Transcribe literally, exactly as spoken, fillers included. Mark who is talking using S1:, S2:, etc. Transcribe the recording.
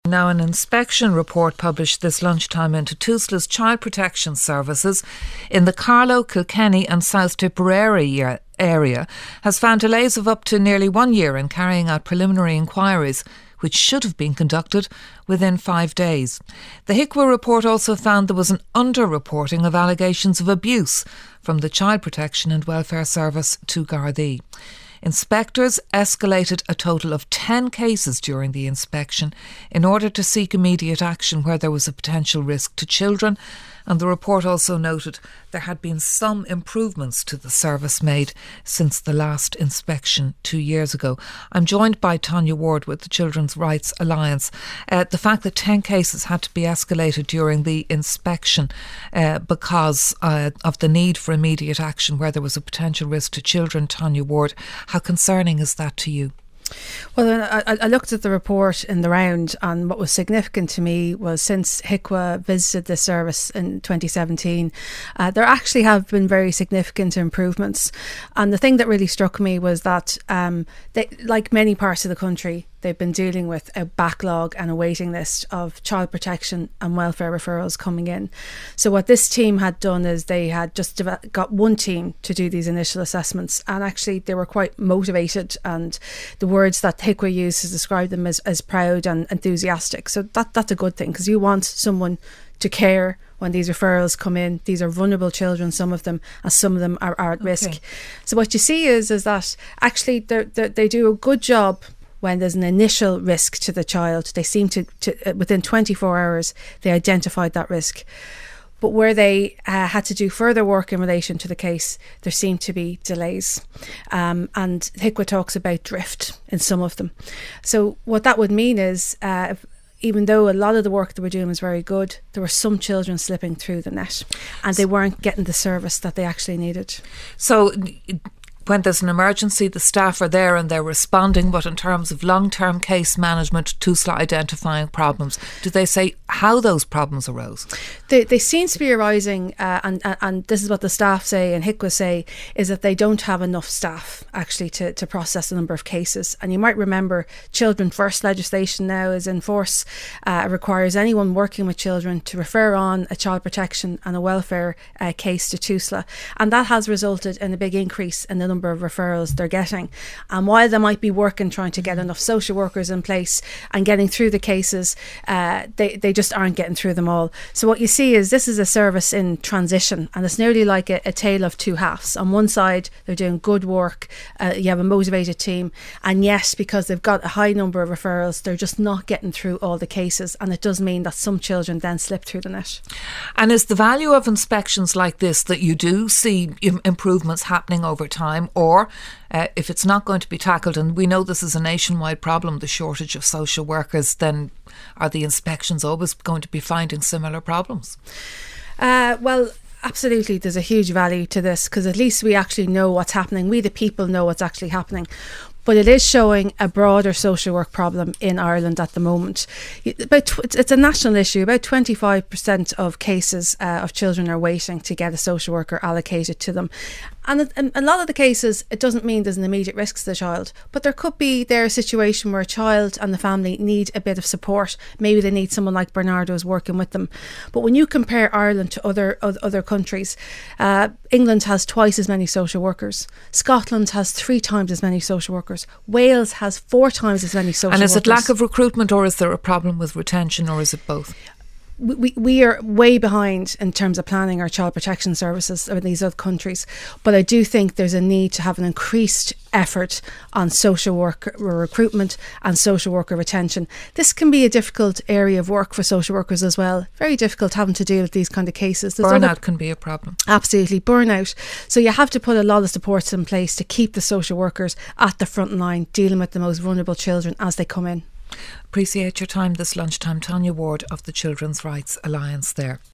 S1: Now, an inspection report published this lunchtime into Tusla's Child Protection Services in the Carlow, Kilkenny and South Tipperary area has found delays of up to nearly one year in carrying out preliminary inquiries, which should have been conducted within five days. The H I C W A report also found there was an under-reporting of allegations of abuse from the Child Protection and Welfare Service to Gardaí. Inspectors escalated a total of ten cases during the inspection in order to seek immediate action where there was a potential risk to children, and the report also noted there had been some improvements to the service made since the last inspection two years ago. I'm joined by Tanya Ward with the Children's Rights Alliance. Uh, the fact that ten cases had to be escalated during the inspection uh, because uh, of the need for immediate action where there was a potential risk to children, Tanya Ward, how concerning is that to you?
S2: Well, I, I looked at the report in the round, and what was significant to me was since H I C W A visited the service in twenty seventeen, uh, there actually have been very significant improvements. And the thing that really struck me was that, um, they, like many parts of the country, they've been dealing with a backlog and a waiting list of child protection and welfare referrals coming in. So what this team had done is they had just got one team to do these initial assessments, and actually they were quite motivated, and the words that H I C W A used to describe them as, as proud and enthusiastic. So that that's a good thing, because you want someone to care when these referrals come in. These are vulnerable children, some of them, and some of them are, are at okay. risk. So what you see is, is that actually they're, they're, they do a good job when there's an initial risk to the child. They seem to, to within twenty-four hours, they identified that risk. But where they uh, had to do further work in relation to the case, there seemed to be delays. Um, and H I C W A talks about drift in some of them. So what that would mean is, uh, if, even though a lot of the work that we're doing was very good, there were some children slipping through the net, and they weren't getting the service that they actually needed.
S1: So when there's an emergency, the staff are there and they're responding, but in terms of long-term case management, Tusla identifying problems, do they say how those problems arose?
S2: They, they seem to be arising, uh, and, and, and this is what the staff say and H I C W A say, is that they don't have enough staff actually to, to process a number of cases. And you might remember Children First legislation now is in force. Uh, it requires anyone working with children to refer on a child protection and a welfare uh, case to Tusla, and that has resulted in a big increase in the number of referrals they're getting. And while they might be working trying to get enough social workers in place and getting through the cases, uh, they, they just aren't getting through them all. So what you see is this is a service in transition, and it's nearly like a, a tale of two halves. On one side, they're doing good work, uh, you have a motivated team, and yes, because they've got a high number of referrals, they're just not getting through all the cases, and it does mean that some children then slip through the net.
S1: And is the value of inspections like this that you do see improvements happening over time? Or uh, if it's not going to be tackled, and we know this is a nationwide problem, the shortage of social workers, then are the inspections always going to be finding similar problems?
S2: Uh, well, absolutely, there's a huge value to this, because at least we actually know what's happening. We, the people, know what's actually happening. But it is showing a broader social work problem in Ireland at the moment. About it's a national issue. About twenty-five percent of cases uh, of children are waiting to get a social worker allocated to them. And in a lot of the cases, it doesn't mean there's an immediate risk to the child, but there could be there a situation where a child and the family need a bit of support. Maybe they need someone like Bernardo's working with them. But when you compare Ireland to other other countries, uh, England has twice as many social workers. Scotland has three times as many social workers. Wales has four times as many social workers.
S1: And is it lack of recruitment, or is there a problem with retention, or is it both?
S2: We, we are way behind in terms of planning our child protection services in these other countries, but I do think there's a need to have an increased effort on social worker recruitment and social worker retention. This can be a difficult area of work for social workers as well. Very difficult having to deal with these kind of cases. There's
S1: burnout
S2: other,
S1: can be a problem.
S2: Absolutely, burnout. So you have to put a lot of supports in place to keep the social workers at the front line dealing with the most vulnerable children as they come in.
S1: Appreciate your time this lunchtime. Tanya Ward of the Children's Rights Alliance there.